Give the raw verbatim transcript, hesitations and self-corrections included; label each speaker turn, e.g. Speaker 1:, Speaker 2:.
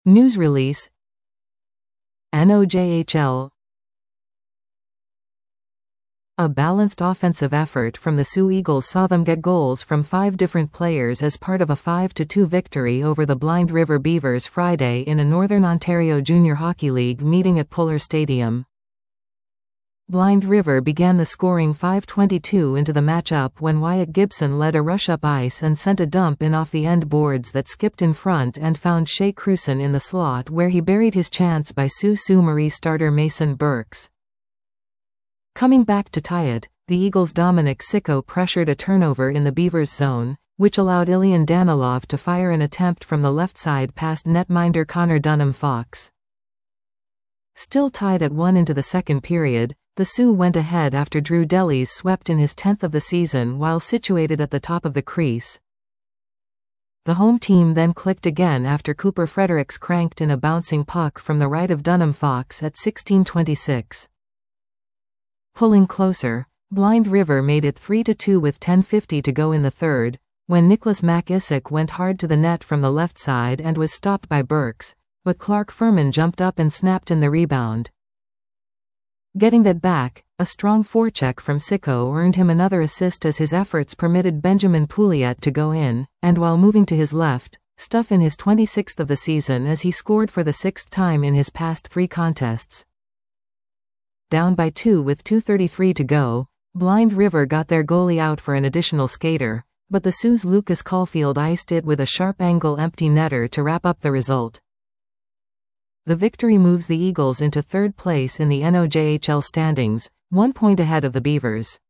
Speaker 1: News release. N O J H L. A balanced offensive effort from the Sioux Eagles saw them get goals from five different players as part of a five to two victory over the Blind River Beavers Friday in a Northern Ontario Junior Hockey League meeting at Puller Stadium. Blind River began the scoring five twenty-two into the matchup when Wyatt Gibson led a rush up ice and sent a dump in off the end boards that skipped in front and found Shea Cruson in the slot, where he buried his chance by Sault Ste. Marie starter Mason Burks. Coming back to tie it, the Eagles' Dominic Sicko pressured a turnover in the Beavers' zone, which allowed Ilian Danilov to fire an attempt from the left side past netminder Connor Dunham-Fox. Still tied at one into the second period, the Sioux went ahead after Drew Delis swept in his tenth of the season while situated at the top of the crease. The home team then clicked again after Cooper Fredericks cranked in a bouncing puck from the right of Dunham-Fox at sixteen twenty-six. Pulling closer, Blind River made it three to two with ten fifty to go in the third, when Nicholas McIsaac went hard to the net from the left side and was stopped by Burks, but Clark Furman jumped up and snapped in the rebound. Getting that back, a strong forecheck from Sicko earned him another assist as his efforts permitted Benjamin Pouliot to go in, and while moving to his left, stuff in his twenty-sixth of the season as he scored for the sixth time in his past three contests. Down by two with two thirty-three to go, Blind River got their goalie out for an additional skater, but the Sioux's Lucas Caulfield iced it with a sharp-angle empty netter to wrap up the result. The victory moves the Eagles into third place in the N O J H L standings, one point ahead of the Beavers.